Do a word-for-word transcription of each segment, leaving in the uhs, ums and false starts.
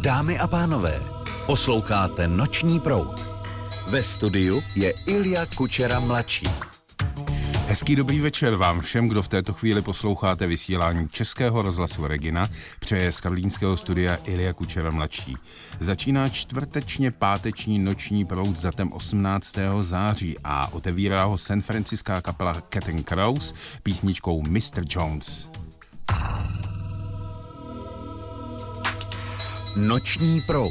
Dámy a pánové, posloucháte Noční proud. Ve studiu je Ilja Kučera mladší. Hezký dobrý večer vám všem, kdo v této chvíli posloucháte vysílání Českého rozhlasu Regina, přeje z karlínského studia Ilja Kučera mladší. Začíná čtvrtečně páteční noční proud s datem osmnáctého září a otevírá ho San Franciská kapela Cat and Crows písničkou mister Jones. Noční proud.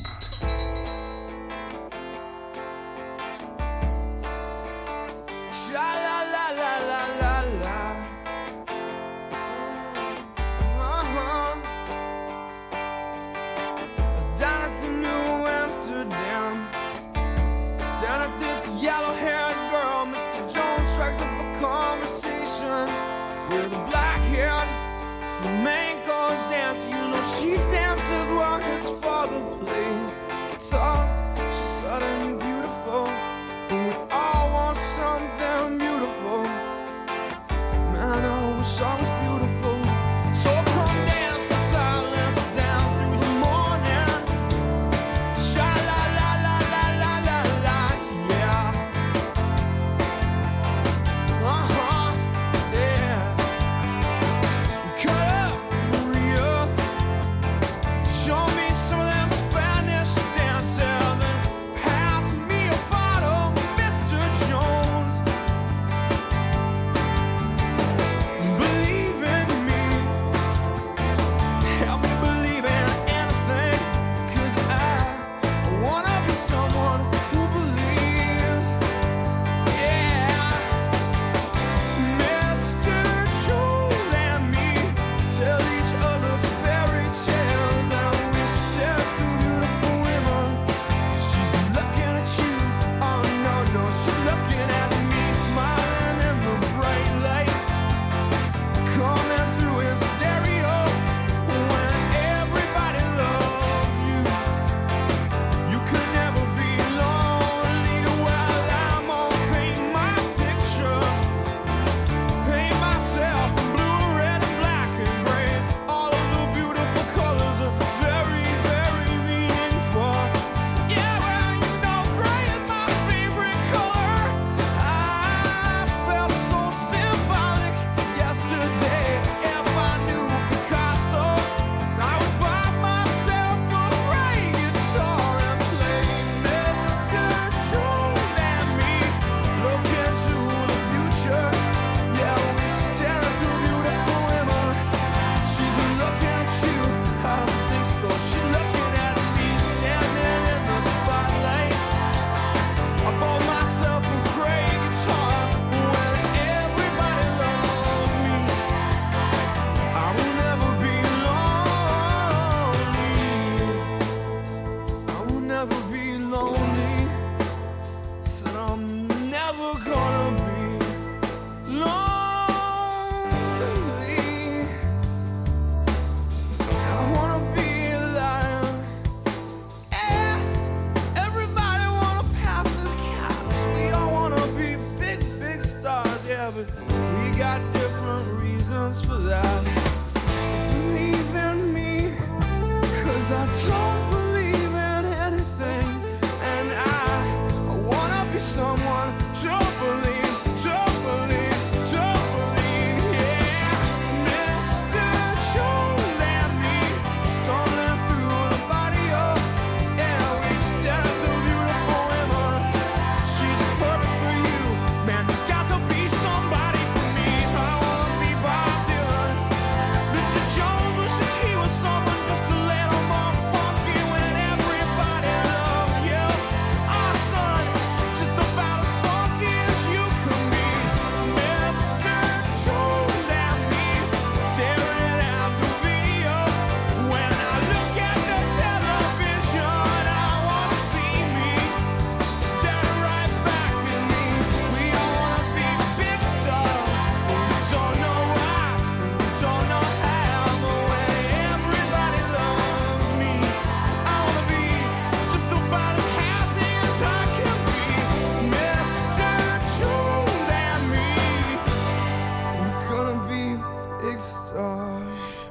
Jones wishes he was someone just to let him off funky.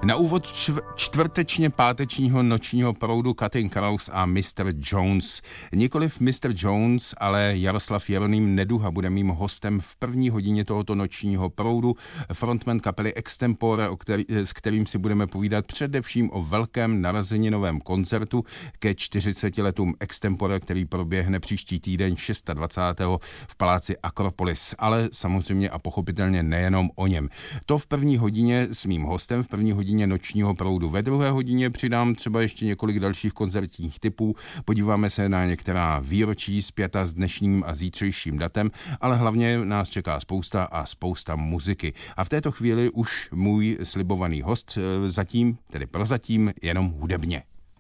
Na úvod čv- čtvrtečně pátečního nočního proudu Cutting Crows a mister Jones. Nikoliv mister Jones, ale Jaroslav Jeroným Neduha bude mým hostem v první hodině tohoto nočního proudu, frontman kapely Extempore, o který, s kterým si budeme povídat především o velkém narozeninovém koncertu ke čtyřiceti letům Extempore, který proběhne příští týden dvacátého šestého v paláci Akropolis, ale samozřejmě a pochopitelně nejenom o něm. To v první hodině s mým hostem, v první hodině nočního proudu. Ve druhé hodině přidám třeba ještě několik dalších koncertních typů, podíváme se na některá výročí spjata s dnešním a zítřejším datem, ale hlavně nás čeká spousta a spousta muziky. A v této chvíli už můj slibovaný host, zatím, tedy prozatím, jenom hudebně.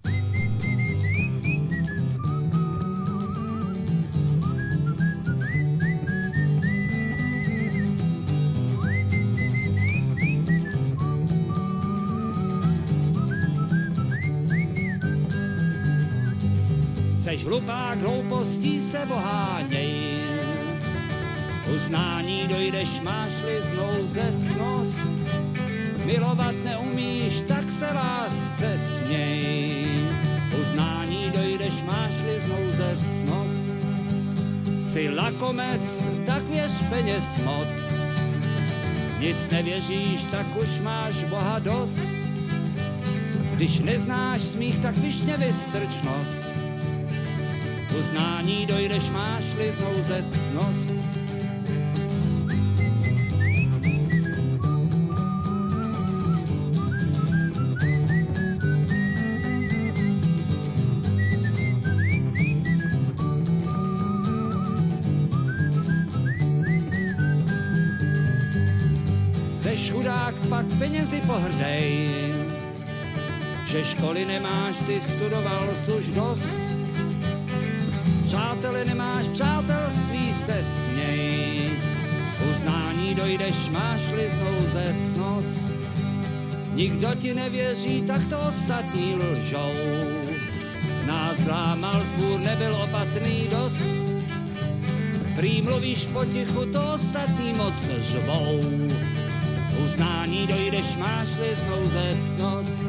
Seš hlupák, hloupostí se oháněj, uznání dojdeš, máš-li znouzecnost, milovat neumíš, tak se lásce směj, uznání dojdeš, máš-li znouzecnost, jsi lakomec, tak věř peněz moc, nic nevěříš, tak už máš Boha dost, když neznáš smích, tak vyšně vystrčnost, uznání dojdeš, máš-li znouzecnost. Seš chudák, pak penězi pohrdej, že školy nemáš, ty studoval už dost, přátele nemáš, přátelství se směj, uznání dojdeš, máš-li znouzecnost, nikdo ti nevěří, tak to ostatní lžou, nás zlámal zbůr, nebyl opatrný dost, prý mluvíš potichu, to ostatní moc žvou, uznání dojdeš, máš-li znouzecnost.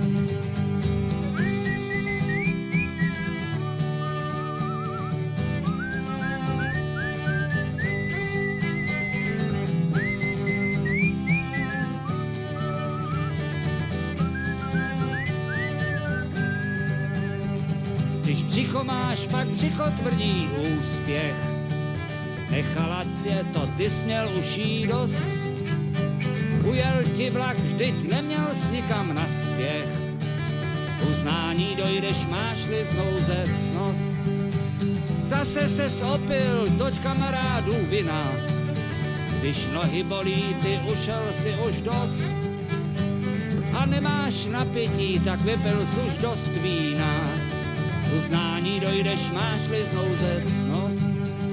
Břicho máš, pak břicho tvrdí úspěch, nechala tě to, ty směl už jí dost, ujel ti vlak, vždyť neměl s nikam naspěch, uznání dojdeš, máš-li znouzecnost, zase ses opil, toť kamarádů vina, když nohy bolí, ty ušel si už dost, a nemáš napití, tak vypil jsi už dost vína, uznání dojdeš, máš-li znouzecnost.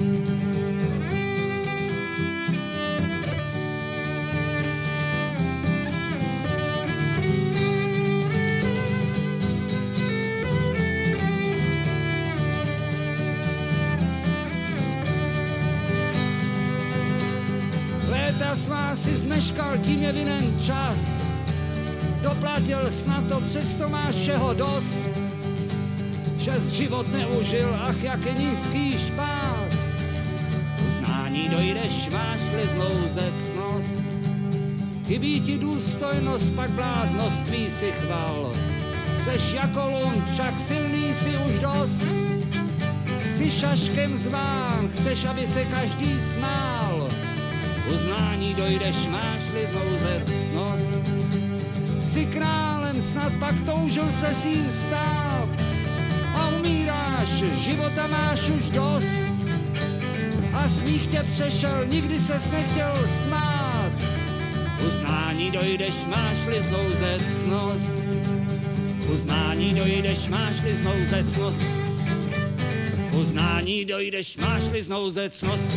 Léta svá si zmeškal, tím je vinen čas, doplatil snad to, přesto máš všeho dost, šest život neužil, ach, jak je nízký špás. Uznání dojdeš, máš-li znouzecnost. Chybí ti důstojnost, pak bláznoství si chval. Seš jako lund, však silný si už dost. Jsi šaškem zván, chceš, aby se každý smál. Uznání dojdeš, máš-li znouzecnost. Jsi králem, snad pak toužil se s ním stát. A umíráš, života máš už dost. A smích tě přešel, nikdy ses nechtěl smát. Uznání dojdeš, máš-li znouzecnost. Uznání dojdeš, máš-li znouzecnost. Uznání dojdeš, máš-li znouzecnost.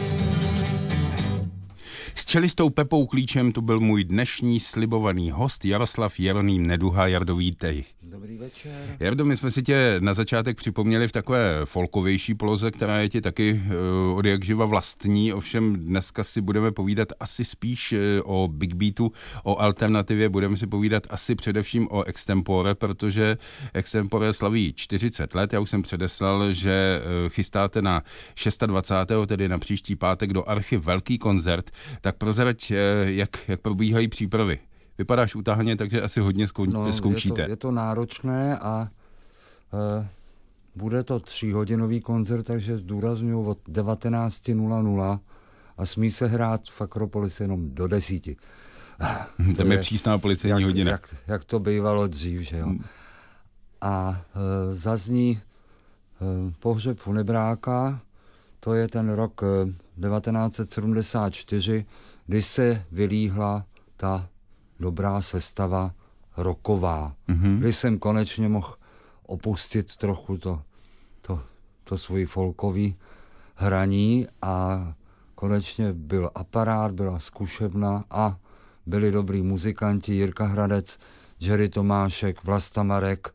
S čelistou Pepou Klíčem tu byl můj dnešní slibovaný host Jaroslav Jeroným Neduha. Jardo, vítej. Dobrý večer. Jardo, my jsme si tě na začátek připomněli v takové folkovější poloze, která je ti taky uh, od jak živa vlastní, ovšem dneska si budeme povídat asi spíš uh, o Big Beatu, o alternativě, budeme si povídat asi především o extempore, protože extempore slaví čtyřicet let, já už jsem předeslal, že uh, chystáte na dvacátého šestého tedy na příští pátek do Archy velký koncert, tak prozrať, uh, jak, jak probíhají přípravy. Vypadáš utáhaně, takže asi hodně zkou- no, zkoušíte. Je to, je to náročné a e, bude to tříhodinový koncert, takže zdůraznuju od devatenáct nula nula a smí se hrát v Akropolise jenom do desíti. Tam je přísná policejní jak, hodina. Jak, jak to bývalo dřív, že jo. A e, zazní e, pohřeb Funebráka, to je ten rok e, devatenáct set sedmdesát čtyři, kdy se vylíhla ta dobrá sestava rocková. Mm-hmm. Kdy jsem konečně mohl opustit trochu to, to, to svůj folkový hraní a konečně byl aparát, byla zkušebna a byli dobrý muzikanti, Jirka Hradec, Jerry Tomášek, Vlasta Marek,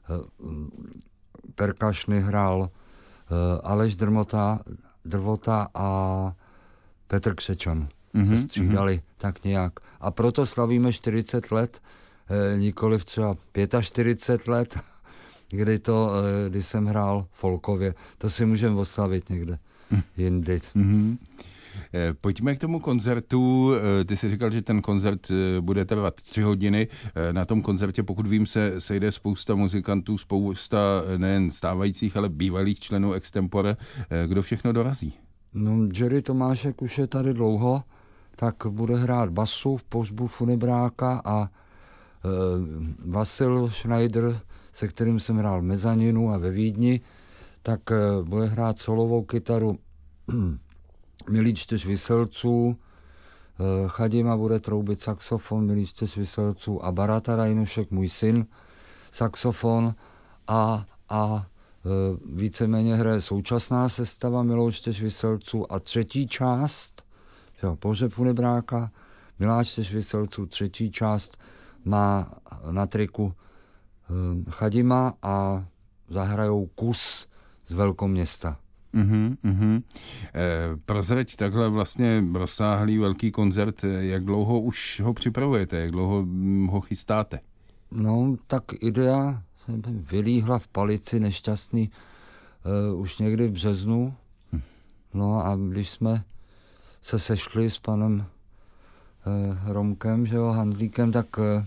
perkašny hrál Aleš Drmota, Drvota a Petr Křečan. Mm-hmm, střídali mm-hmm. tak nějak. A proto slavíme čtyřicet let, eh, nikoliv třeba čtyřicet pět let, kdy, to, eh, kdy jsem hrál folkově. To si můžeme oslavit někde jindy. Mm-hmm. Eh, pojďme k tomu koncertu. Eh, ty jsi říkal, že ten koncert eh, bude trvat tři hodiny. Eh, na tom koncertě, pokud vím, se sejde spousta muzikantů, spousta nejen stávajících, ale bývalých členů extempore. Eh, kdo všechno dorazí? No, Jerry Tomášek už je tady dlouho, tak bude hrát basu v pohřbu Funebráka a e, Vasil Schneider, se kterým jsem hrál v Mezaninu a ve Vídni, tak e, bude hrát solovou kytaru Milý čtyř Vyselců, e, Chadima bude troubit saxofon Milý čtyř Vyselců a Barata Rajnušek, můj syn, saxofon a, a e, víceméně hraje současná sestava Milou čtyř Vyselců a třetí část, jo, pohřeb Funebráka, Milá čtyř Vyselců, třetí část má na triku e, Chadima a zahrajou kus z Velkoměsta. Mm-hmm, mm-hmm. E, prozrať takhle vlastně rozsáhlý velký koncert, jak dlouho už ho připravujete, jak dlouho ho chystáte? No, tak idea vylíhla v Palici nešťastný e, už někdy v březnu. Hm. No a když jsme se sešli s panem e, Romkem, že jo, Handlíkem, tak e,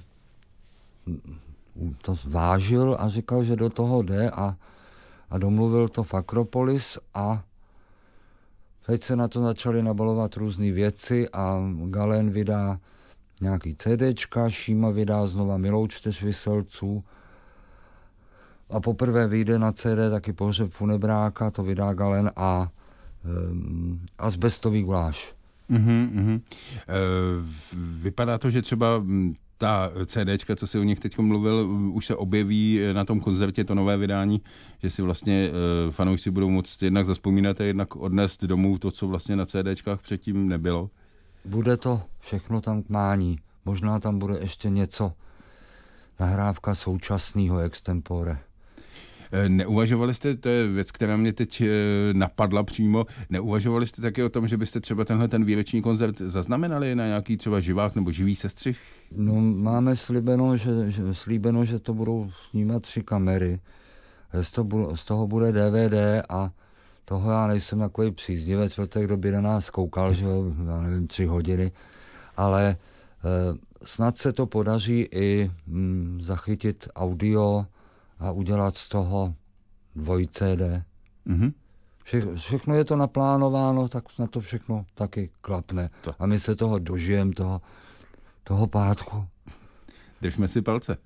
to zvážil a říkal, že do toho jde a a domluvil to v Akropolis a teď se na to začaly nabalovat různé věci a Galen vydá nějaký CDčka, Šíma vydá znova Milou čtyř Vyselců a poprvé vyjde na C D taky pohřeb Funebráka, to vydá Galen a um, Azbestový guláš. Mm-hmm, mm-hmm. E, vypadá to, že třeba ta CDčka, co si o nich teď mluvil, už se objeví na tom koncertě, to nové vydání, že si vlastně e, fanoušci budou moct jednak zazpomínat a jednak odnést domů to, co vlastně na CDčkách předtím nebylo? Bude to všechno tam k mání. Možná tam bude ještě něco, nahrávka současného extempore. Neuvažovali jste, to je věc, která mě teď napadla přímo, neuvažovali jste taky o tom, že byste třeba tenhle ten výroční koncert zaznamenali na nějaký třeba živák nebo živý sestřih? No, máme slíbeno, že, že, slíbeno, že to budou snímat tři kamery. Z toho, z toho bude D V D a toho já nejsem takový příznivec, protože kdo by na nás koukal, že jo, já nevím, tři hodiny, ale e, snad se to podaří i mm, zachytit audio a udělat z toho dvoj C D. Mm-hmm. Vše, všechno je to naplánováno, tak na to všechno taky klapne. To. A my se toho dožijeme, toho, toho pátku. Držme si palce.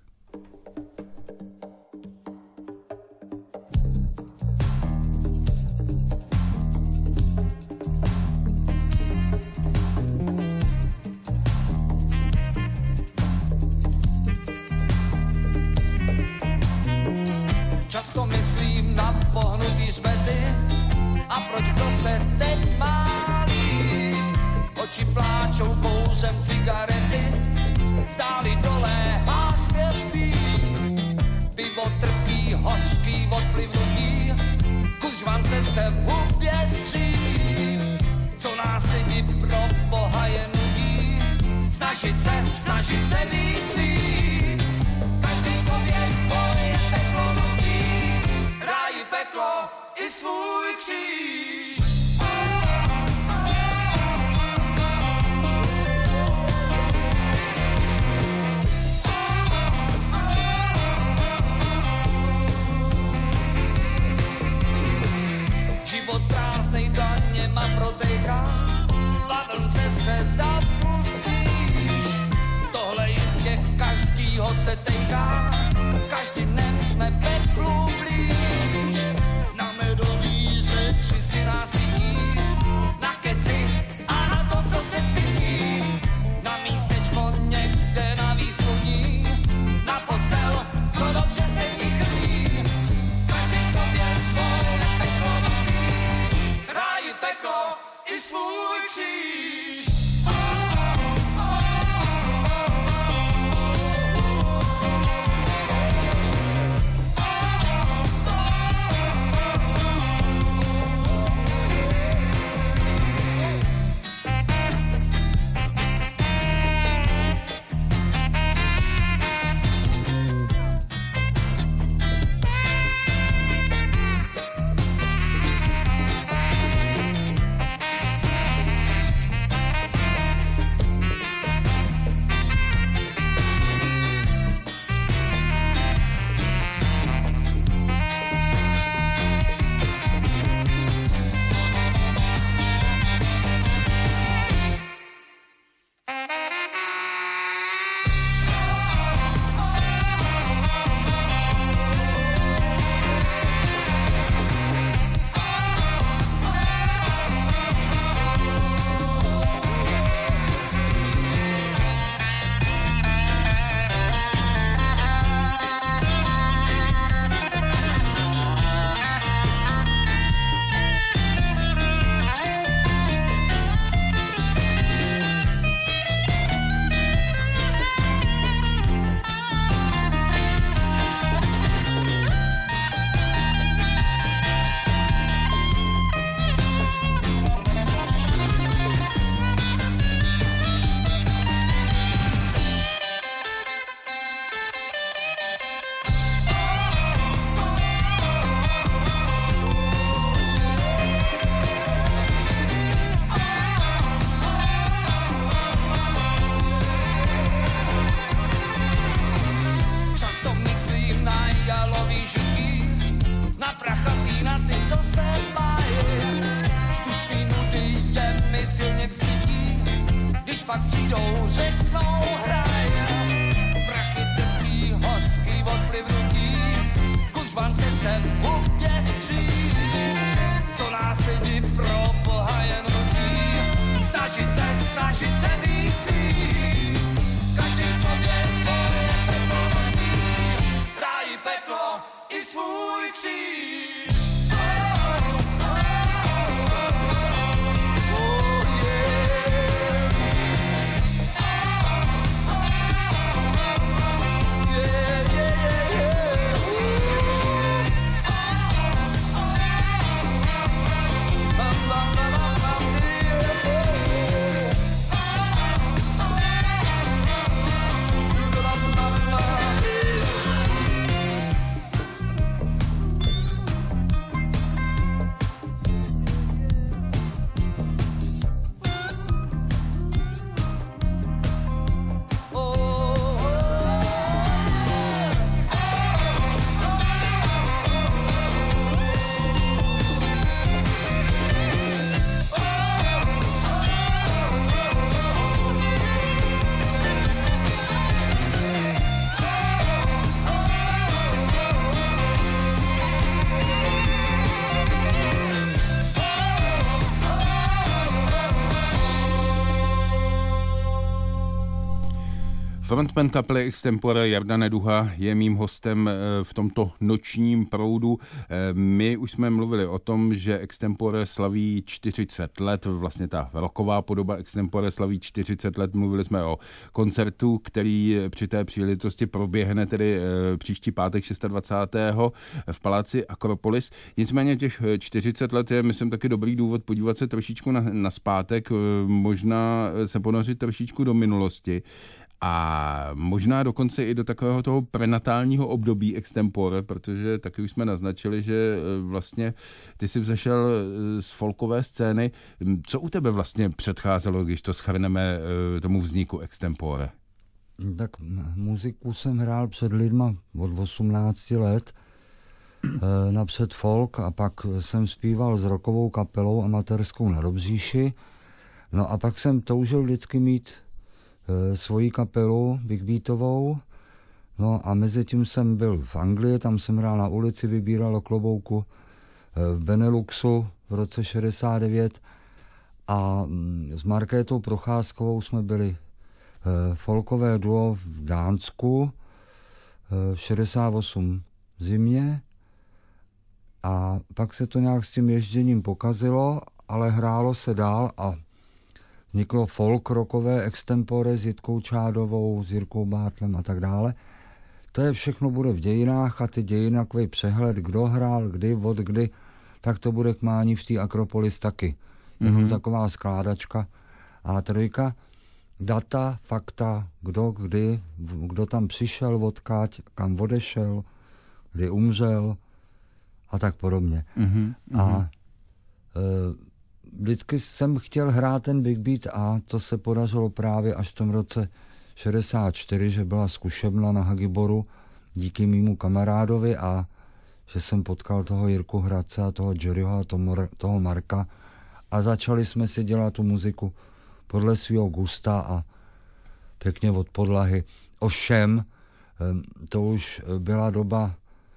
Často myslím na pohnutý řbety a proč kdo se teď málí. Oči pláčou kouřem cigarety, stály dole a zpěv pí. kužvance se v hubě skří. Co nás lidi pro Boha je nudí, snažit se, snažit se být líp. Každý sobě svoje peklo nosí, ráj peklo i svůj kříž. Život krásnej daněma protéká, bavlnce se zapusíš. Tohle jistě každýho se tejká, každým dnem jsme peklu blíž. Na medový řeči si nás chytí, na keci a na to, co se cvítí. Na místečko někde na výsluní, na postel, co dobře se v ní chrlí. Každý sobě svoje peklo nosí, ráj peklo i svůj kříž. Frontman kapely Extempore Jarda Neduha je mým hostem v tomto nočním proudu. My už jsme mluvili o tom, že Extempore slaví čtyřicet let, vlastně ta rocková podoba Extempore slaví čtyřicet let. Mluvili jsme o koncertu, který při té příležitosti proběhne tedy příští pátek dvacátého šestého v paláci Akropolis. Nicméně těch čtyřicet let je, myslím, taky dobrý důvod podívat se trošičku na, na zpátek, možná se ponořit trošičku do minulosti. A možná dokonce i do takového toho prenatálního období Extempore, protože taky už jsme naznačili, že vlastně ty jsi vzešel z folkové scény. Co u tebe vlastně předcházelo, když to shrneme tomu vzniku Extempore? Tak muziku jsem hrál před lidma od osmnácti let, napřed folk a pak jsem zpíval s rockovou kapelou amatérskou na Dobříši. No a pak jsem toužil vždycky mít svoji kapelu Big Beatovou. No a mezi tím jsem byl v Anglii, tam jsem hrál na ulici, vybíral klobouku v Beneluxu v roce šedesát devět a s Markétou Procházkovou jsme byli folkové duo v Dánsku v šedesát osm v zimě a pak se to nějak s tím ježděním pokazilo, ale hrálo se dál a vzniklo folk rockové Extempore s Jitkou Čádovou, s Jirkou Bátlem a tak dále. To je všechno bude v dějinách a ty dějiny, takový přehled, kdo hrál, kdy, od kdy, tak to bude k mání v té Akropolis taky. Jenom mm-hmm. taková skládačka á tři, data, fakta, kdo, kdy, kdo tam přišel, odkáď, kam odešel, kdy umřel a tak podobně. Mm-hmm. A e, vždycky jsem chtěl hrát ten Big Beat a to se podařilo právě až v tom roce šedesát čtyři, že byla zkušebna na Hagiboru díky mému kamarádovi a že jsem potkal toho Jirku Hradce a toho Jerryho a toho Marka a začali jsme si dělat tu muziku podle svého gusta a pěkně od podlahy. Ovšem, to už byla doba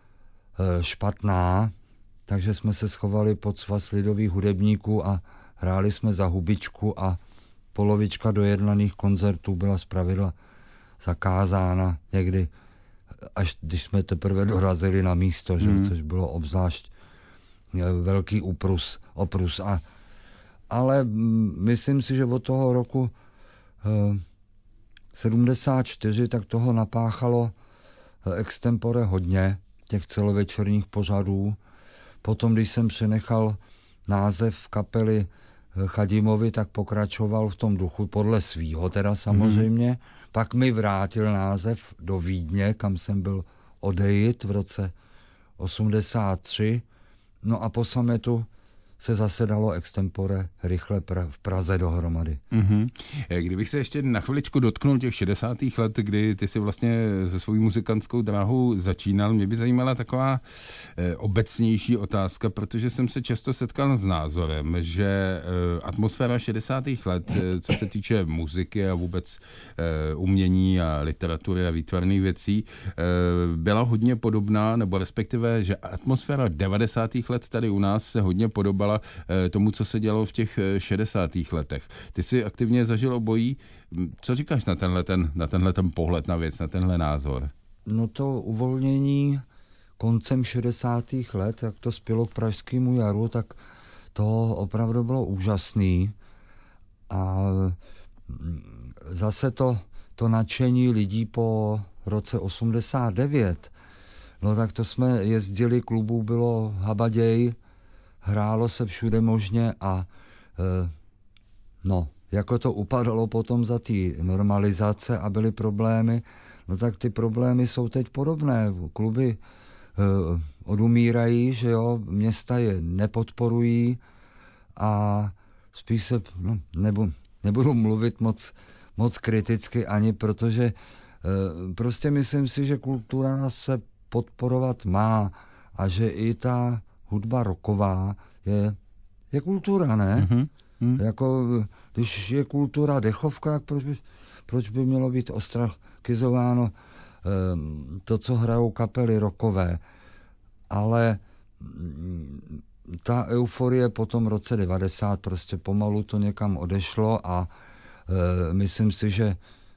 špatná, takže jsme se schovali pod svaz lidových hudebníků a hráli jsme za hubičku a polovička dojednaných koncertů byla zpravidla zakázána někdy, až když jsme teprve dorazili na místo, že? Mm. Což bylo obzvlášť velký uprus, oprus. A, ale myslím si, že od toho roku eh, sedmdesát čtyři tak toho napáchalo Extempore hodně, těch celovečerních pořadů. Potom, když jsem přenechal název kapely Chadimovi, tak pokračoval v tom duchu podle svýho teda samozřejmě. Mm. Pak mi vrátil název do Vídně, kam jsem byl odejít v roce osmdesát tři. No a po sametu se zase dalo Extempore rychle pra- v Praze dohromady. Mm-hmm. Kdybych se ještě na chviličku dotknul těch šedesátých let, kdy ty si vlastně se svou muzikantskou dráhou začínal, mě by zajímala taková eh, obecnější otázka, protože jsem se často setkal s názorem, že eh, atmosféra šedesátých let, eh, co se týče muziky a vůbec eh, umění a literatury a výtvarných věcí, eh, byla hodně podobná, nebo respektive, že atmosféra devadesátých let tady u nás se hodně podobala tomu, co se dělo v těch šedesátých letech. Ty jsi aktivně zažil obojí. Co říkáš na tenhle ten, na tenhle ten pohled na věc, na tenhle názor? No to uvolnění koncem šedesátých let, jak to spělo k Pražskému jaru, tak to opravdu bylo úžasný. A zase to, to nadšení lidí po roce osmdesát devět, no tak to jsme jezdili, klubů bylo habaděj, hrálo se všude možně a e, no, jako to upadalo potom za ty normalizace a byly problémy, no tak ty problémy jsou teď podobné. Kluby e, odumírají, že jo, města je nepodporují a spíš se, no, nebu, nebudu mluvit moc, moc kriticky ani, protože e, prostě myslím si, že kultura se podporovat má a že i ta hudba rocková je, je kultura, ne? Mm-hmm. Mm. Jako, když je kultura dechovka, proč by, proč by mělo být ostrakizováno um, to, co hrajou kapely rockové. Ale um, ta euforie po tom roce devadesát prostě pomalu to někam odešlo a uh, myslím si, že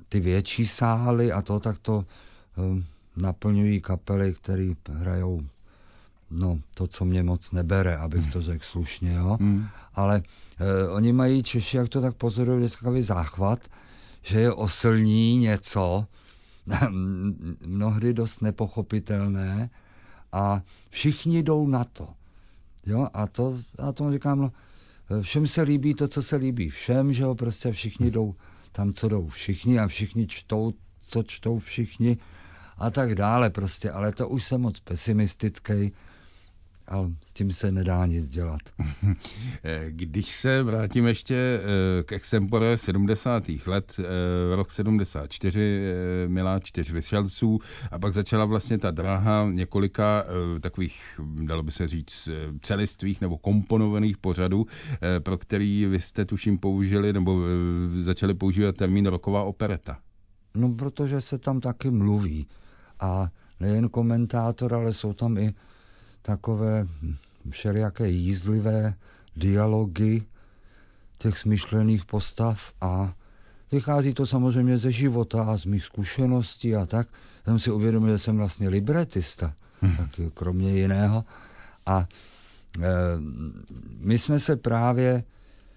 ty větší sály a to, tak to um, naplňují kapely, které hrajou no, to, co mě moc nebere, abych to řekl slušně, jo. Mm. Ale uh, oni mají Češi, jak to tak pozorují, vždycky takový záchvat, že je oslní něco, mnohdy dost nepochopitelné a všichni jdou na to. Jo, a to, a tomu říkám, no, všem se líbí to, co se líbí všem, že jo, prostě všichni jdou tam, co jdou všichni a všichni čtou, co čtou všichni a tak dále prostě, ale to už jsem moc pesimistický a s tím se nedá nic dělat. Když se vrátím ještě k extempore sedmdesátých let, rok sedmdesát čtyři, Milá čtyř Vyšelců a pak začala vlastně ta dráha několika takových, dalo by se říct, celistvých nebo komponovaných pořadů, pro který vy jste tuším použili nebo začali používat termín roková opereta. No, protože se tam taky mluví a nejen komentátor, ale jsou tam i takové všelijaké jízlivé dialogy těch smyšlených postav a vychází to samozřejmě ze života a z mých zkušeností a tak. Já jsem si uvědomil, že jsem vlastně libretista, taky kromě jiného. A e, my jsme se právě e,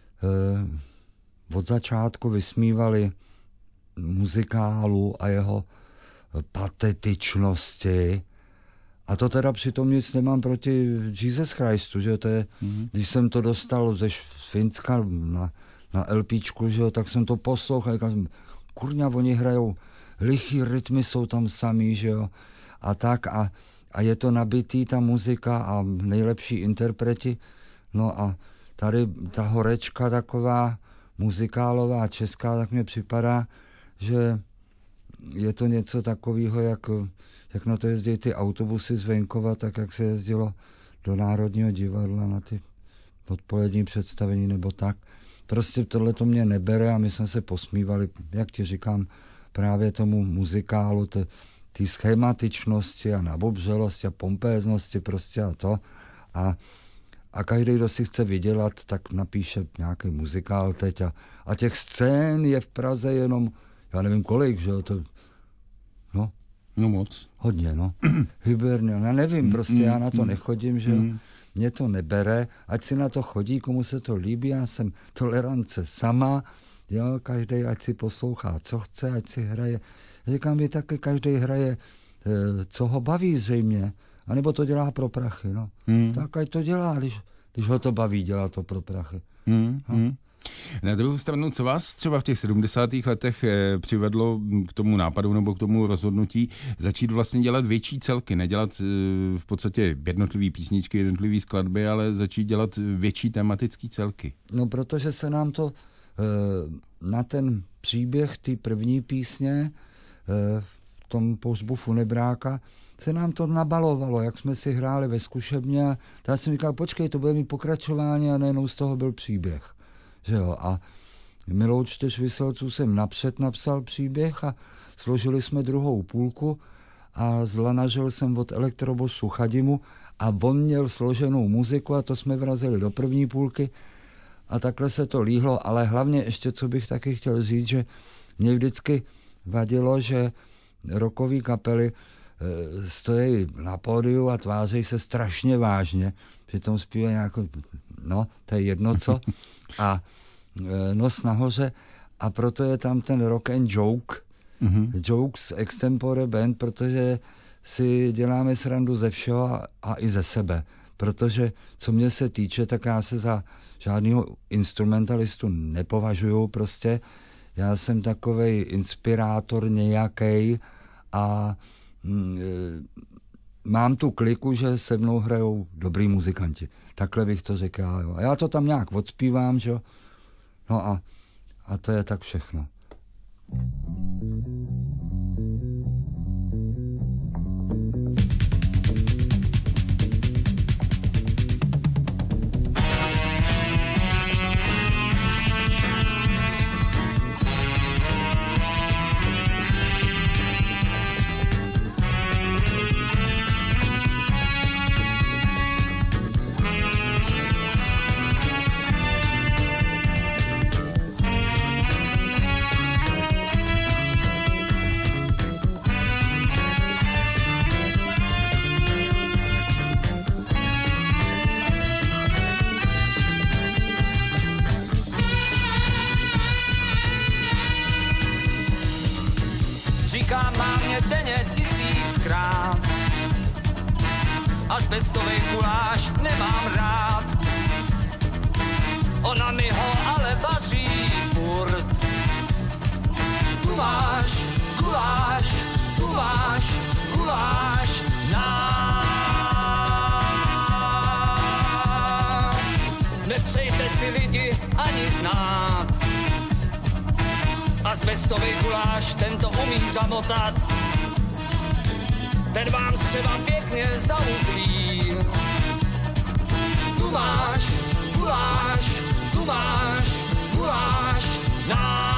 od začátku vysmívali muzikálu a jeho patetičnosti. A to teda přitom nic nemám proti Jesus Christu, že to je, mm-hmm. když jsem to dostal ze Finska na, na LPčku, že jo, tak jsem to poslouchal, říkal, kurňa, oni hrajou, lichý rytmy jsou tam samý, že jo, a tak a, a je to nabitý ta muzika a nejlepší interpreti, no a tady ta horečka taková muzikálová česká, tak mně připadá, že je to něco takového, jak jak na to jezdí ty autobusy z venkova, tak jak se jezdilo do Národního divadla na ty odpolední představení nebo tak. Prostě tohle to mě nebere a my jsme se posmívali, jak ti říkám, právě tomu muzikálu, té schematičnosti a nabobřelosti a pompéznosti prostě a to. A, a každý, kdo si chce vydělat, tak napíše nějaký muzikál teď a, a těch scén je v Praze jenom, já nevím kolik, že to, no, No moc. Hodně, no. Hyberně, já nevím, prostě já na to nechodím, že mm. mě to nebere, ať si na to chodí, komu se to líbí, já jsem tolerance sama, jo, každý ať si poslouchá, co chce, ať si hraje. Já říkám, že taky každý hraje, co ho baví zřejmě, anebo to dělá pro prachy, no. Mm. Tak ať to dělá, když, když ho to baví, dělá to pro prachy. Mm. No. Na druhou stranu, co vás třeba v těch sedmdesátých letech přivedlo k tomu nápadu nebo k tomu rozhodnutí začít vlastně dělat větší celky, nedělat v podstatě jednotlivý písničky, jednotlivý skladby, ale začít dělat větší tematický celky? No, protože se nám to na ten příběh té první písně v tom Pohřbu Funebráka se nám to nabalovalo, jak jsme si hráli ve zkušebně a já jsem říkal, počkej, to bude mít pokračování a nejenom z toho byl příběh. Že jo, a Milou čtyř Vyselců jsem napřed napsal příběh a složili jsme druhou půlku a zlanažil jsem od elektrobosu Chadimu a on měl složenou muziku a to jsme vrazili do první půlky a takhle se to líhlo, ale hlavně ještě, co bych taky chtěl říct, že mě vždycky vadilo, že rockové kapely e, stojí na pódiu a tvářejí se strašně vážně, přitom zpívají nějakou, no, to je jedno co, a e, nos nahoře a proto je tam ten rock and joke, mm-hmm. jokes extempore band, protože si děláme srandu ze všeho a, a i ze sebe, protože co mě se týče, tak já se za žádného instrumentalistu nepovažuju prostě, já jsem takovej inspirátor nějaký a mm, e, mám tu kliku, že se mnou hrajou dobrý muzikanti. Takhle bych to řekl. Jo. A já to tam nějak odspívám, že jo. No a, a to je tak všechno. mě denně tisíckrát. Azbestovej guláš nemám rád. Ona mi ho ale vaří furt. Tu máš guláš, tu máš guláš náš. Nepřejte si lidi ani znát. Azbestovej guláš, ten to umí zamotat. Ten vám třeba pěkně zauzlí. Tu máš guláš, tu máš guláš náš.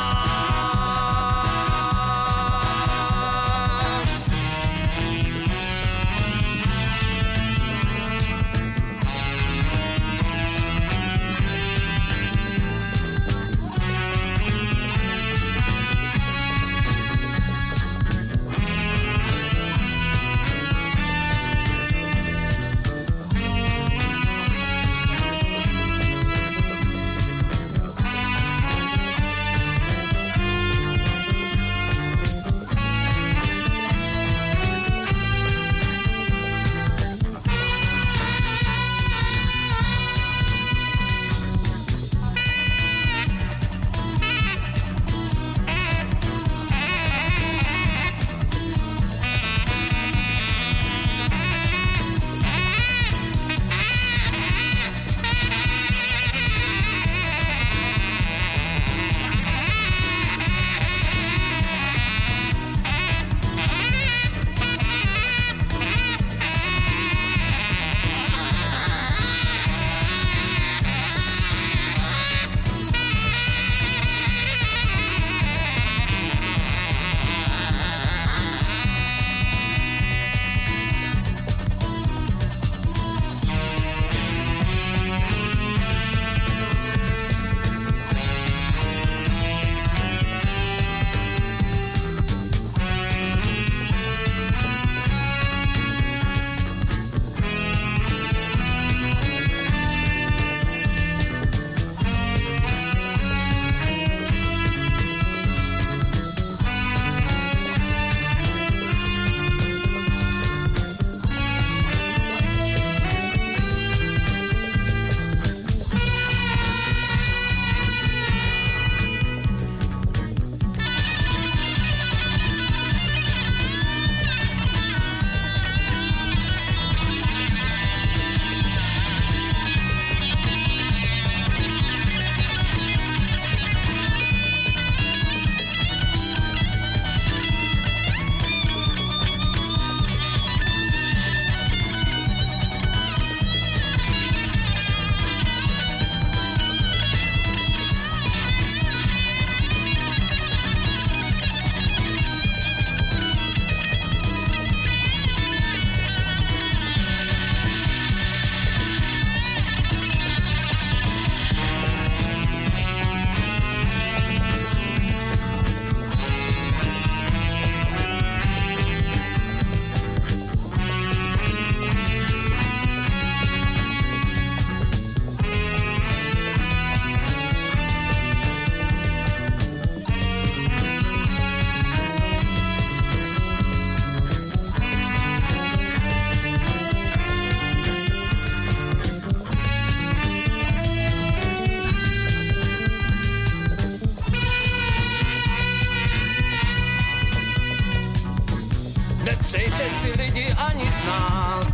Nepřejte si lidi ani znát.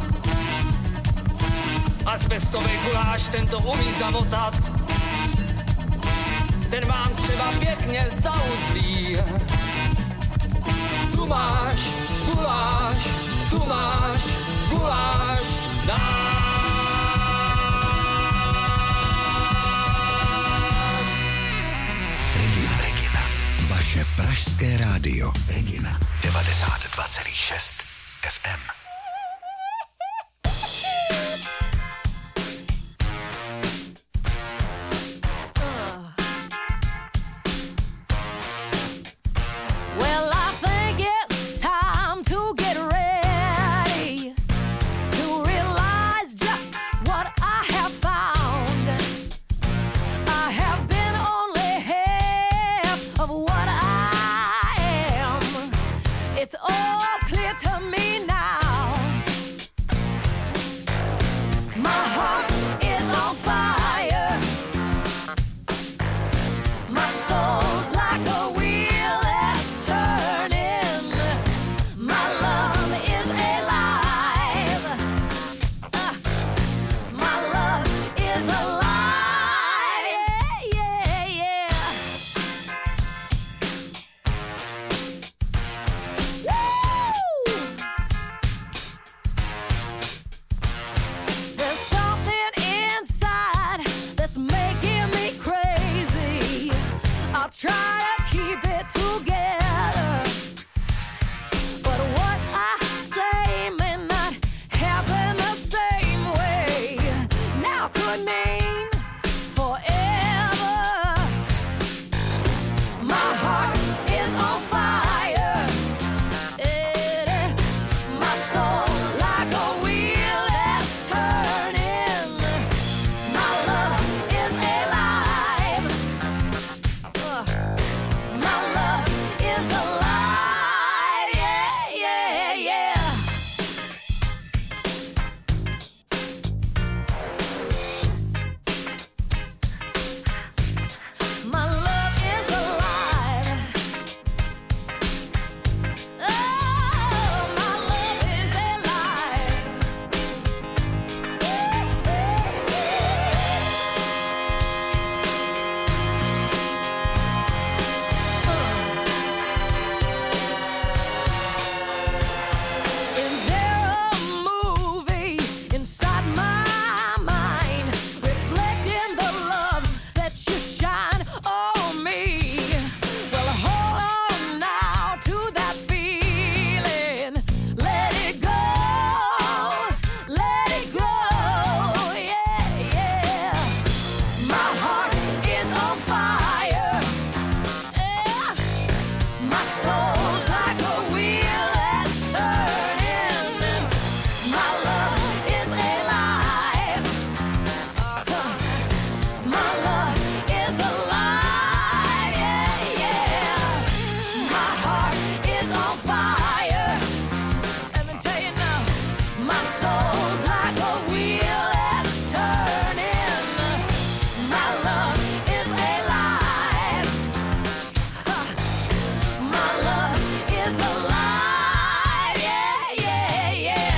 Azbestovej guláš, ten to umí zamotat. Ten vám třeba pěkně zauzlí. Tu máš guláš, tu máš guláš náš. Regina, Regina, vaše pražské rádio. Regina devadesát dva celá šest ef em. Just could name forever. My heart is on fire. It, it, my soul like a wheel that's turning. My love is alive. Uh, my love is alive. Yeah, yeah, yeah. My love is alive. Oh, my love is alive. Is there a movie inside my mind reflecting the love that you shine on me? Well, hold on now to that feeling. Let it go, let it go, yeah, yeah. My heart is on fire. Yeah. My soul's like a wheel that's turning. My love is alive. Uh-huh. My love is alive. Yeah, yeah. My heart is on fire. Let me tell you now. My soul's like a wheel that's turning. My love is alive. My love is alive, yeah, yeah, yeah.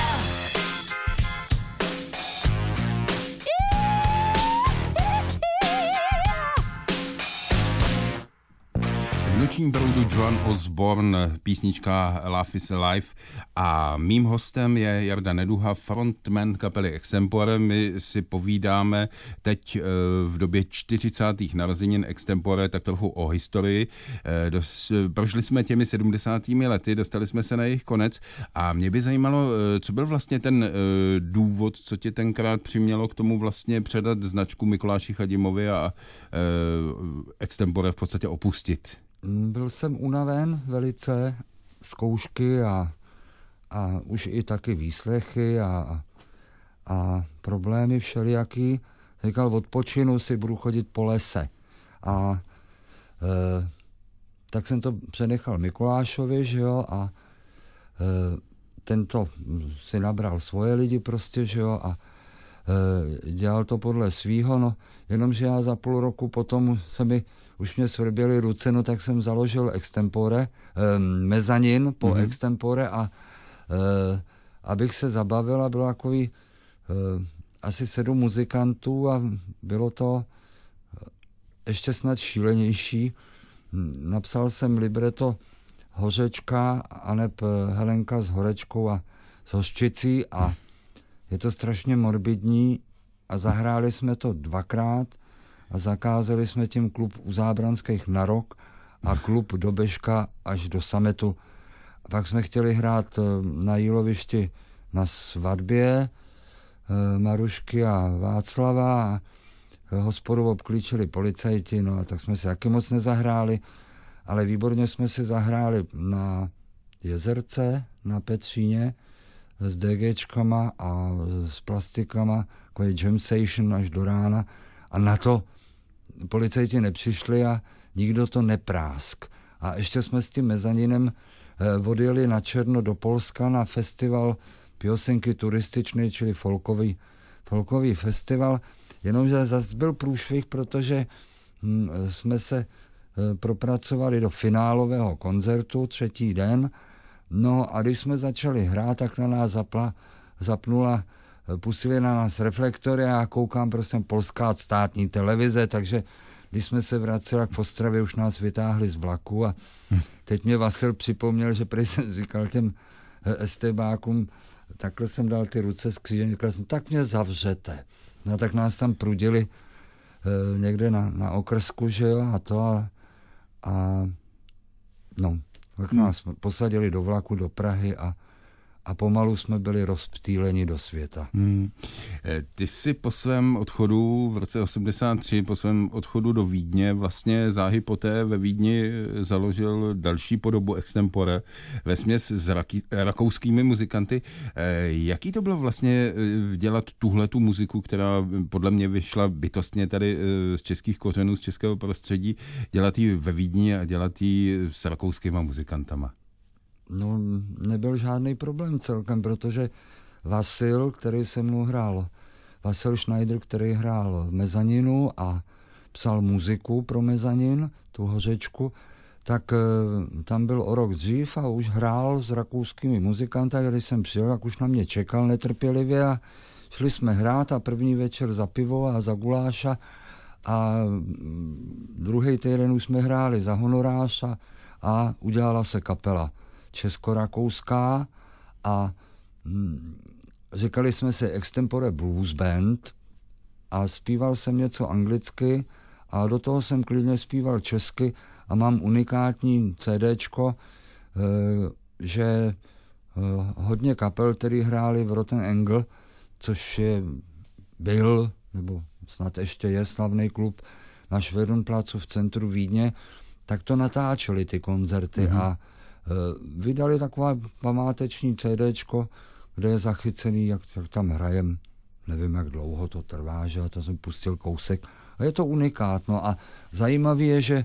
V nočním proudu Joan Osborne, písnička Love is Alive, a mým hostem je Jarda Neduha, frontman kapely Extempore. My si povídáme teď v době čtyřicátých narozenin Extempore tak trochu o historii. Dos, prošli jsme těmi sedmdesátými lety, dostali jsme se na jejich konec a mě by zajímalo, co byl vlastně ten důvod, co tě tenkrát přimělo k tomu vlastně předat značku Mikuláši Chadimovi a Extempore v podstatě opustit. Byl jsem unaven velice, zkoušky a, a už i taky výslechy a, a problémy všelijaký. Říkal, odpočinu si, budu chodit po lese. A e, tak jsem to přenechal Mikulášovi, že jo, a e, tento si nabral svoje lidi prostě, že jo, a e, dělal to podle svýho, no, jenomže já za půl roku potom se mi už mě svrběly ruce, no tak jsem založil Extempore, eh, mezanin po mm-hmm. Extempore a eh, abych se zabavil a bylo takový eh, asi sedm muzikantů a bylo to ještě snad šílenější. Napsal jsem libreto Hořečka, aneb Helenka s Horečkou a s Hořčicí a je to strašně morbidní a zahráli jsme to dvakrát a zakázali jsme tím klub u Zábranských na rok a klub do Beška až do Sametu. A pak jsme chtěli hrát na Jílovišti na svatbě Marušky a Václava a hospodu obklíčili policajti, no a tak jsme si taky moc nezahráli, ale výborně jsme si zahráli na Jezerce, na Petříně s DGčkama a s plastikama, takový jam session až do rána a na to policajti nepřišli a nikdo to neprásk. A ještě jsme s tím mezaninem odjeli na černo do Polska na festival piosenky turističný, čili folkový, folkový festival, jenomže zase byl průšvih, protože hm, jsme se propracovali do finálového koncertu třetí den, no a když jsme začali hrát, tak na nás zapla, zapnula, pustili na nás reflektory a já koukám prostě polská státní televize, takže když jsme se vraceli k Ostravě, už nás vytáhli z vlaku a teď mě Vasil připomněl, že prý jsem říkal těm estébákům, takhle jsem dal ty ruce skříženě, říkal jsem, tak mě zavřete. No tak nás tam prudili e, někde na, na okrsku, že jo, a to a, a no, tak nás hmm. posadili do vlaku do Prahy a, a pomalu jsme byli rozptýleni do světa. Hmm. Ty jsi po svém odchodu v roce osmdesát tři, po svém odchodu do Vídně, vlastně záhy poté ve Vídni založil další podobu extempore vesměs s raky, rakouskými muzikanty. Jaký to bylo vlastně dělat tuhletu muziku, která podle mě vyšla bytostně tady z českých kořenů, z českého prostředí, dělat ji ve Vídni a dělat ji s rakouskýma muzikantama? No, nebyl žádný problém celkem, protože Vasil, který se mnou hrál, Vasil Schneider, který hrál mezaninu a psal muziku pro mezanin, tu hořečku, tak e, tam byl o rok dřív a už hrál s rakouskými muzikanty. Když jsem přijel, tak už na mě čekal netrpělivě a šli jsme hrát a první večer za pivo a za guláša a druhý týden už jsme hráli za honorář a, a udělala se kapela česko-rakouská a hm, říkali jsme si Extempore Blues Band a zpíval jsem něco anglicky a do toho jsem klidně zpíval česky a mám unikátní CDčko, e, že e, hodně kapel, který hráli v Rotten Angle, což je byl, nebo snad ještě je slavný klub na Švedonplácu v centru Vídně, tak to natáčeli ty koncerty mm-hmm. a vydali taková památeční CDčko, kde je zachycený, jak, jak tam hrajem. Nevím, jak dlouho to trvá, že to jsem pustil kousek. A je to unikát. No a zajímavé je, že e,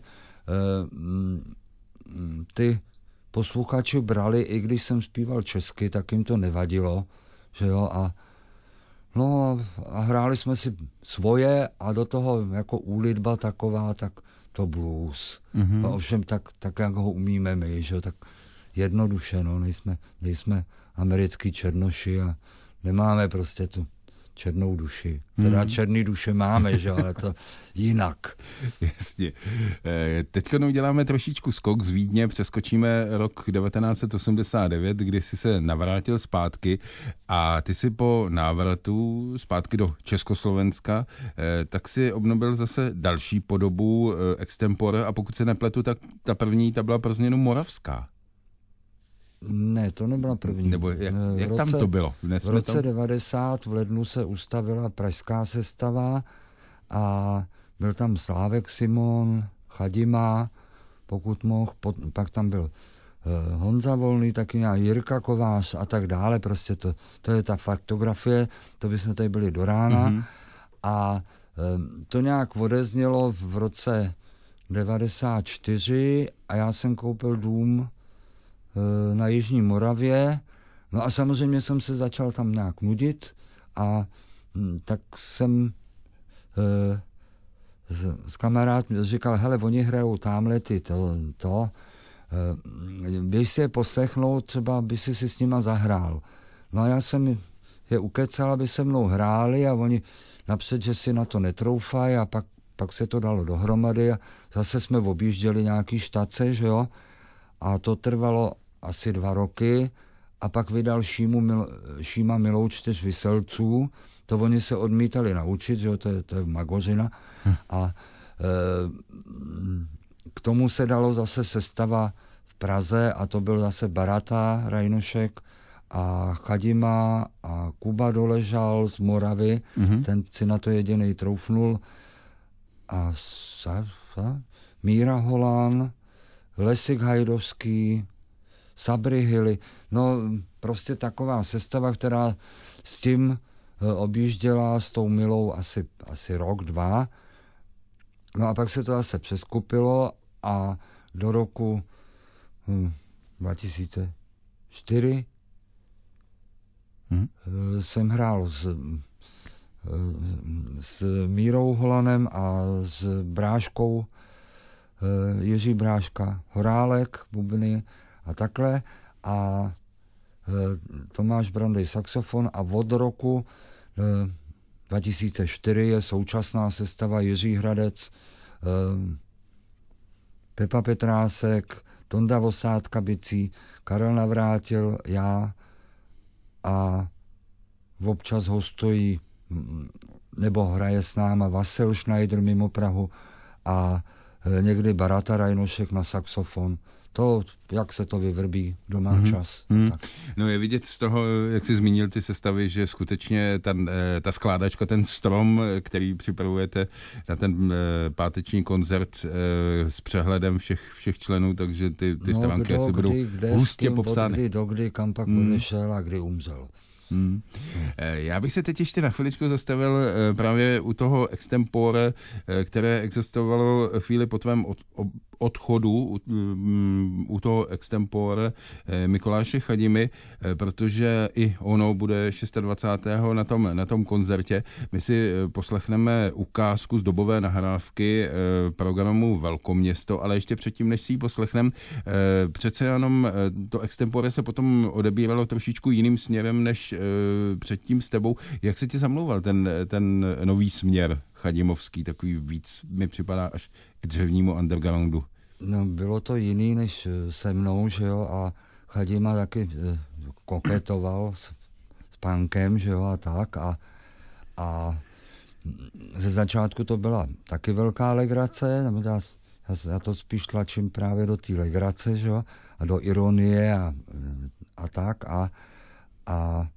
m, ty posluchači brali, i když jsem zpíval česky, tak jim to nevadilo, že jo, a no a hráli jsme si svoje a do toho jako úlitba taková, tak to blues. Mm-hmm. A ovšem tak, tak, jak ho umíme my, že? Tak jednoduše, no, nejsme, nejsme americký černoši a nemáme prostě tu černou duši. Teda mm. černý duše máme, že? Ale to jinak. Jasně. Teďka uděláme trošičku skok z Vídně, přeskočíme rok devatenáct set osmdesát devět, kdy jsi se navrátil zpátky a ty si po návratu zpátky do Československa, tak si obnovil zase další podobu extempore a pokud se nepletu, tak ta první, ta byla pro změnu moravská. Ne, to nebyla první. Nebo jak, jak roce, tam to bylo? Dnes v roce tam... devadesát v lednu se ustavila pražská sestava a byl tam Slávek Simon, Chadima, pokud mohl, pot, pak tam byl uh, Honza Volný, taky nějak Jirka Kovář a tak dále, prostě to, to je ta faktografie, to by jsme tady byli do rána mm-hmm. a um, to nějak odeznělo v roce devadesát čtyři a já jsem koupil dům na Jižní Moravě, no a samozřejmě jsem se začal tam nějak nudit a hm, tak jsem e, s, s kamarád říkal, hele, oni hrajou tamhle ty to, to e, běž si je poslechnout, třeba by si si s nima zahrál. No a já jsem je ukecal, aby se mnou hráli a oni napřed, že si na to netroufají a pak, pak se to dalo dohromady a zase jsme objížděli nějaký štace, že jo, a to trvalo asi dva roky a pak vydal Šímu Mil, Šíma Milou čtyř Vyselců. To oni se odmítali naučit, že jo, to je, to je magořina. Hm. A e, k tomu se dalo zase sestava v Praze a to byl zase Barata Rajnošek a Chadima a Kuba Doležal z Moravy. Mm-hmm. Ten si na to jedinej troufnul. A sa, sa, Míra Holán, Lesik Hajdovský, Sabri Hilly, no prostě taková sestava, která s tím e, objížděla s tou Milou asi, asi rok, dva. No a pak se to zase přeskupilo a do roku hm, dva tisíce čtyři hmm. e, jsem hrál s, e, s Mírou Holanem a s Bráškou, e, Jiří Bráška, Horálek, bubny, a takhle a e, Tomáš Brandej saxofon a od roku e, dva tisíce čtyři je současná sestava Jiří Hradec, e, Pepa Petrásek, Tonda Vosádka bicí, Karel Navrátil, já a občas hostují nebo hraje s náma Vasil Schneider mimo Prahu a někdy Barata Rajnošek na saxofon. To, jak se to vyvrbí, kdo má mm-hmm. čas. Mm. Tak. No je vidět z toho, jak jsi zmínil ty sestavy, že skutečně ta, ta skládačka, ten strom, který připravujete na ten páteční koncert s přehledem všech, všech členů, takže ty, ty no, stránky kdo, asi kdy, budou kde, hustě kým, popsány. Kdy, do kdy, kam pak mm. odešel a kdy umřel. Hmm. Já bych se teď ještě na chviličku zastavil právě u toho extempore, které existovalo chvíli po tvém od, odchodu, u, u toho extempore Mikuláše Chadimy, protože i ono bude dvacátého šestého na tom, na tom koncertě. My si poslechneme ukázku z dobové nahrávky programu Velkoměsto, ale ještě předtím, než si ji poslechneme, přece jenom to extempore se potom odebíralo trošičku jiným směrem, než předtím s tebou. Jak se ti zamlouval ten, ten nový směr chadimovský, takový víc mi připadá až k dřevnímu undergroundu? No, bylo to jiný než se mnou, že jo, a Chadima taky koketoval s, s punkem, že jo, a tak, a, a ze začátku to byla taky velká legrace, já, já to spíš tlačím právě do té legrace, že jo, a do ironie a, a tak, a, a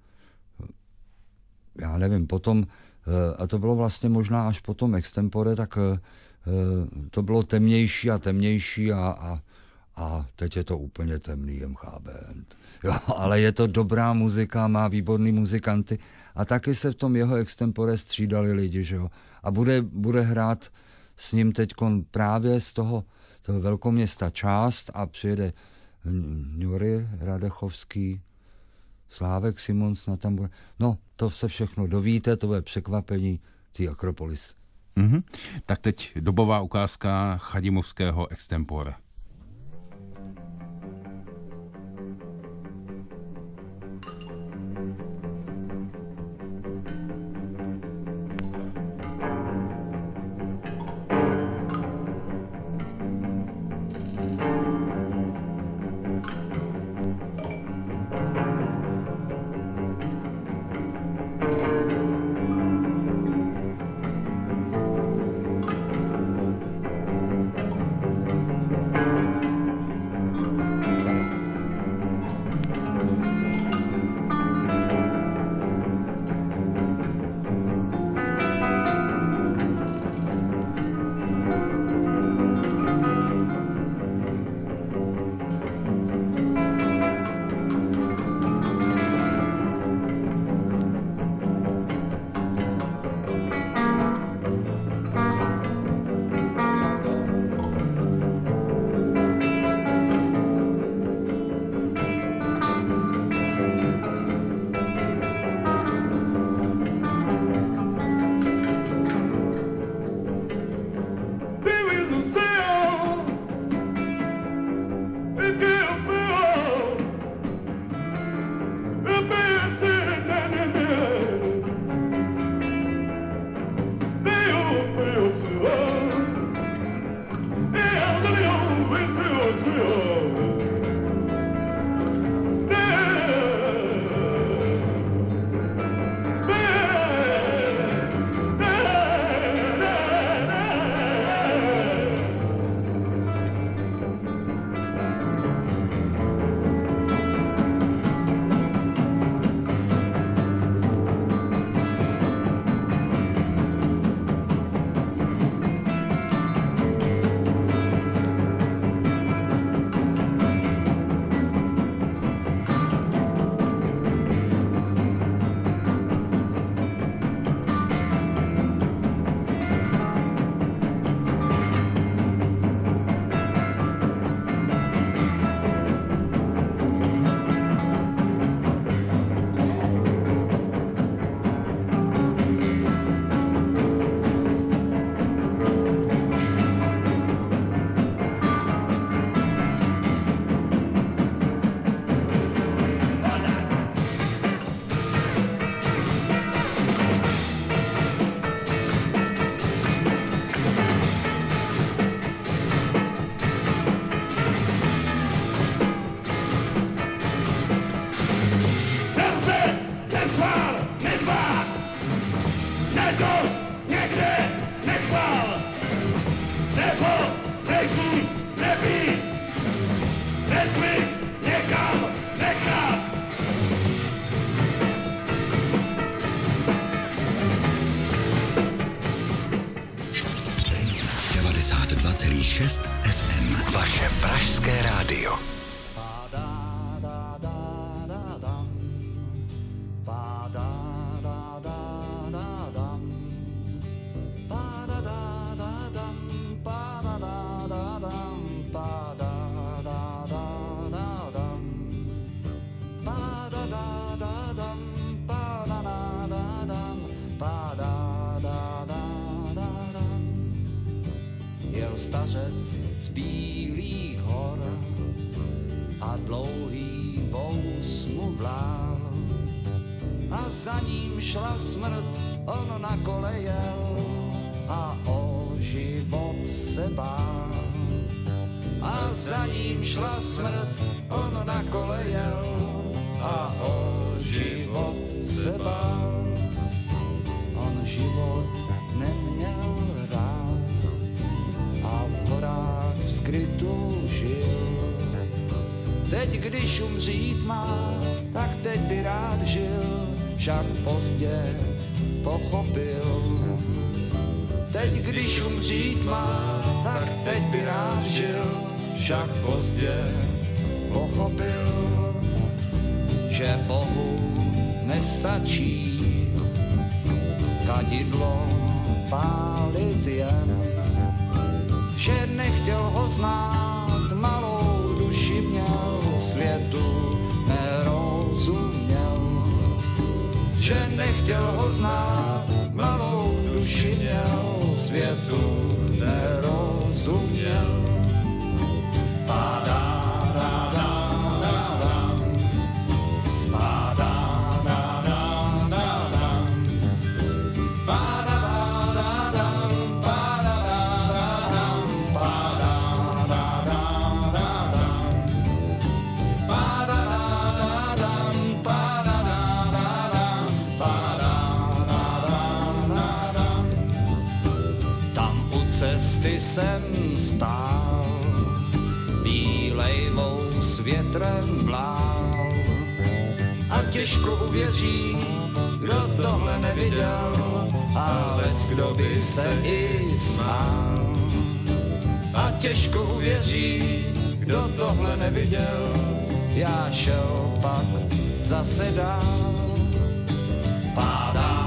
já nevím, potom, a to bylo vlastně možná až po tom extempore, tak to bylo temnější a temnější a, a, a teď je to úplně temný M H Band. Jo, ale je to dobrá muzika, má výborný muzikanty a taky se v tom jeho extempore střídali lidi, že jo. A bude, bude hrát s ním teďkon právě z toho, toho Velkoměsta část a přijede Ňury Radechovský, Slávek Simons na tam bude. No, to se všechno dovíte, to bude překvapení té Akropolis. Mm-hmm. Tak teď dobová ukázka chadimovského extempore. celá šest F M. Vaše pražské rádio. Stařec z bílých hor a dlouhý vous mu vlál a za ním šla smrt, on na kole jel a o život se bál. A za ním šla smrt, on na kole jel a o život se bál. On život neměl rád a v horách v skrytu žil. Teď, když umřít má, tak teď by rád žil, však pozdě pochopil. Teď, když umřít má, tak teď by rád žil, však pozdě pochopil, že Bohu nestačí kadidlo pálit jen, že nechtěl ho znát, malou duši měl, světu nerozuměl. Že nechtěl ho znát, malou duši měl, světu nerozuměl. Cesty jsem stál, bílej vous větrem vlál. A těžko uvěří, kdo tohle neviděl, a lec, kdo by se i smál. A těžko uvěří, kdo tohle neviděl, já šel pak zase dál. Pádá.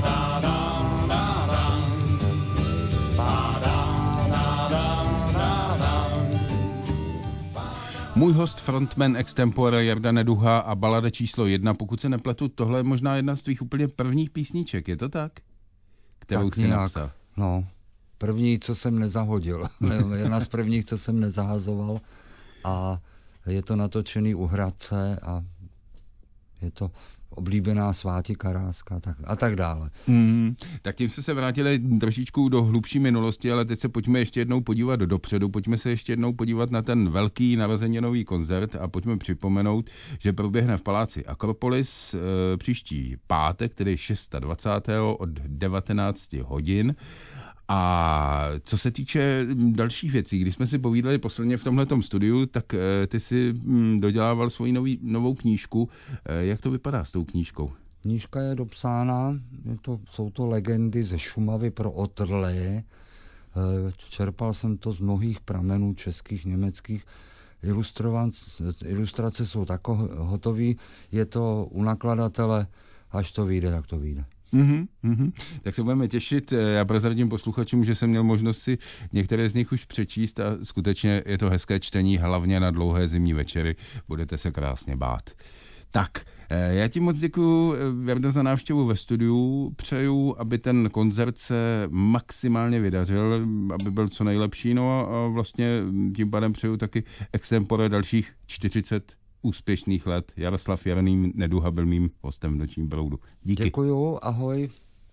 Můj host, frontman extempore Jarda Neduha a balada číslo jedna, pokud se nepletu, tohle je možná jedna z tvých úplně prvních písniček, je to tak? Kterou tak jsi nějak, napsal. No, první, co jsem nezahodil. Jedna z prvních, co jsem nezahazoval. A je to natočený u Hradce a je to oblíbená Sváti Karáska tak, a tak dále. Mm, tak tím jsme se vrátili trošičku do hlubší minulosti, ale teď se pojďme ještě jednou podívat dopředu, pojďme se ještě jednou podívat na ten velký narozeninový koncert a pojďme připomenout, že proběhne v paláci Akropolis e, příští pátek, tedy dvacátého šestého od devatenácti hodin. A co se týče dalších věcí, když jsme si povídali posledně v tomhletom studiu, tak e, ty si m, dodělával svoji nový, novou knížku. E, jak to vypadá s tou knížkou? Knížka je dopsána, je to, jsou to legendy ze Šumavy pro otrlé. E, čerpal jsem to z mnohých pramenů českých, německých. Ilustrace jsou tak hotový, je to u nakladatele, až to vyjde, tak to vyjde. Mm-hmm, mm-hmm. Tak se budeme těšit. Já prozradím posluchačům, že jsem měl možnost si některé z nich už přečíst a skutečně je to hezké čtení, hlavně na dlouhé zimní večery. Budete se krásně bát. Tak, já ti moc děkuju, Jardo, za návštěvu ve studiu. Přeju, aby ten koncert se maximálně vydařil, aby byl co nejlepší. No a vlastně tím pádem přeju taky extempore dalších čtyřicet úspěšných let. Jaroslav Jarný Neduha byl mým hostem v Nočním proudu. Díky. Děkuju, ahoj.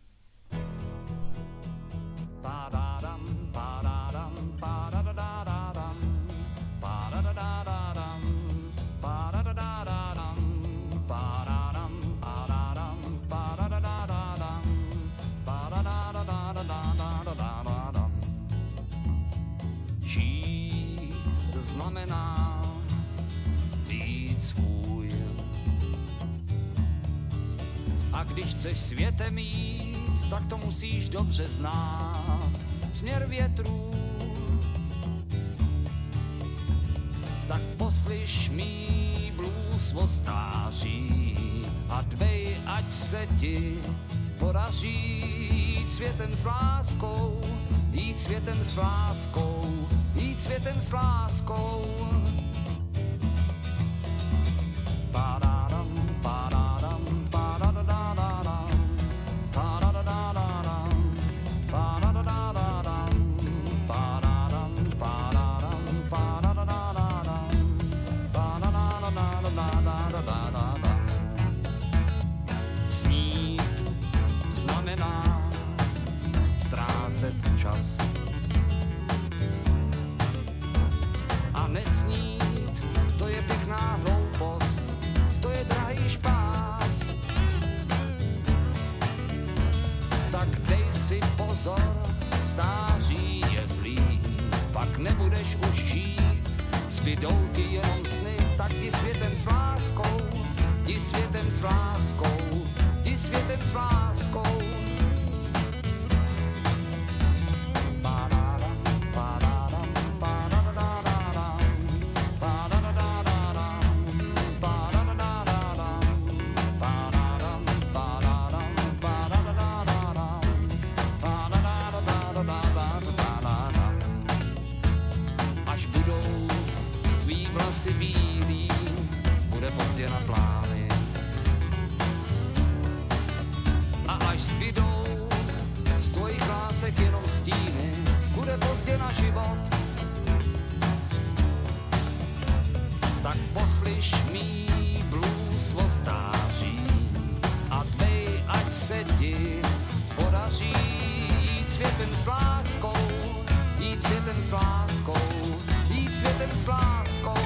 Žít znamená být svůj. A když chceš světem jít, tak to musíš dobře znát. Směr větrů poslyš mý blues o stáří a dbej, ať se ti podaří jít světem s láskou, jít světem s láskou, jít světem s láskou. Čas. A nesnít, to je pěkná hloupost, to je drahý špás. Tak dej si pozor, stáří je zlý, pak nebudeš už žít, zbydou ti jenom sny, tak jdi světem s láskou, jdi světem s láskou, jdi světem s láskou. Na plány. A až zbydou z tvojich lásek jenom stíny, bude pozdě na život. Tak poslyš mý blues o stáří a dbej, ať se ti podaří jít světem s láskou, jít světem s láskou, jít světem s láskou.